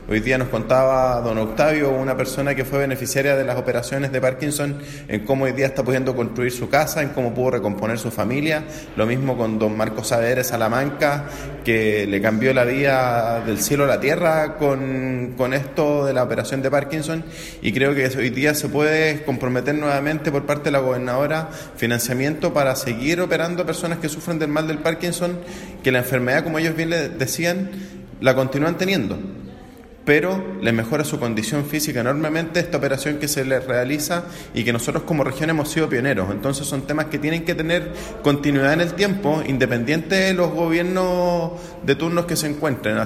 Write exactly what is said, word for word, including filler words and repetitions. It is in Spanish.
Hoy día nos contaba don Octavio, una persona que fue beneficiaria de las operaciones de Parkinson, en cómo hoy día está pudiendo construir su casa, en cómo pudo recomponer su familia. Lo mismo con don Marcos Saavedra Salamanca, que le cambió la vida del cielo a la tierra con, con esto de la operación de Parkinson, y creo que hoy día se puede comprometer nuevamente por parte de la gobernadora financiamiento para seguir operando a personas que sufren del mal del Parkinson, que la enfermedad, como ellos bien le decían, la continúan teniendo, pero les mejora su condición física enormemente esta operación que se les realiza, y que nosotros como región hemos sido pioneros. Entonces son temas que tienen que tener continuidad en el tiempo, independiente de los gobiernos de turnos que se encuentren.